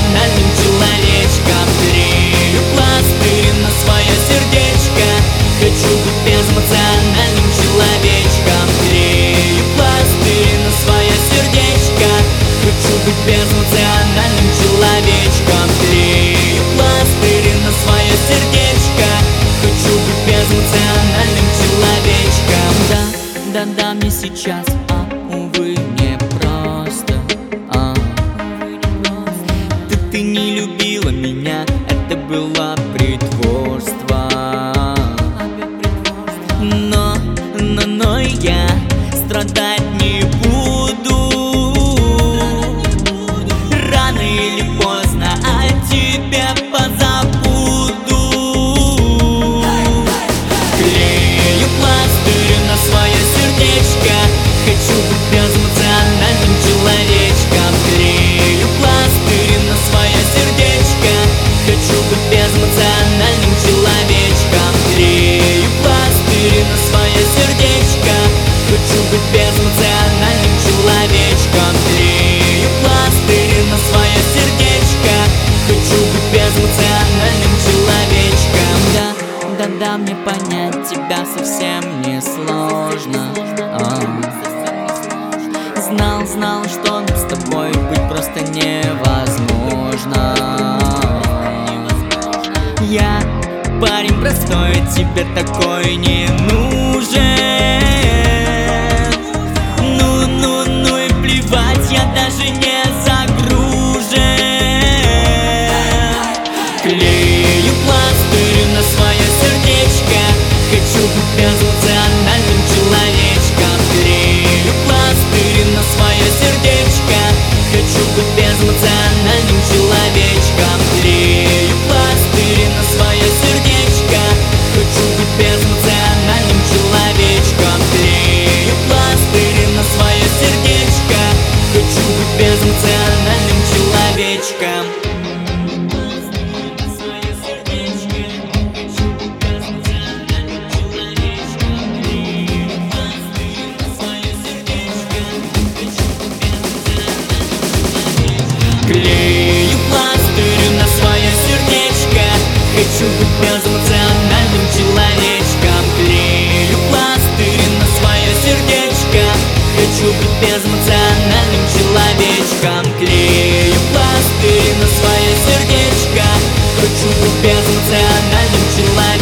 безэмоциональным человечком. Клею пластырь на свое сердечко. Хочу быть безэмоциональным человечком. Клею пластырь на свое сердечко. Хочу быть безэмоциональным человечком. Клею пластырь на свое сердечко. Хочу быть безэмоциональным человечком. Да, мне сейчас, увы, не просто. Ты не любила меня, это было притворство. Но я страдать не буду. Рано или поздно о тебе позабуду. Клею пластырь на свое сердечко. Хочу быть безэмоциональным человечком. Клею пластырь на свое сердечко. Хочу быть безэмоциональным человечком. Клею пластырь на свое сердечко. Хочу быть безэмоциональным человечком. Клею пластырь на свое сердечко. Хочу быть безэмоциональным человечком. Да, мне понять тебя совсем не сложно. Знал, что с тобой быть просто невозможно. Я парень простой, тебе такой не нужен. Ну и плевать, я даже не загружен. Клею пластырь на свое сердечко. Хочу быть безэмоциональным человечком. Клею пластырь на свое сердечко. Хочу быть безэмоциональным человечком. Клею пластырь на свое сердечко. Хочу быть безэмоциональным человечком. Клею пластырь на свое сердечко. Хочу быть безэмоциональным человечком. Клею пластырь на свое сердечко. Хочу быть безэмоциональным человечком. Клею пластырь на свое сердечко. Хочу быть безэмоциональным человечком. Клею пластырь на свое сердечко. Хочу быть безэмоциональным человечком.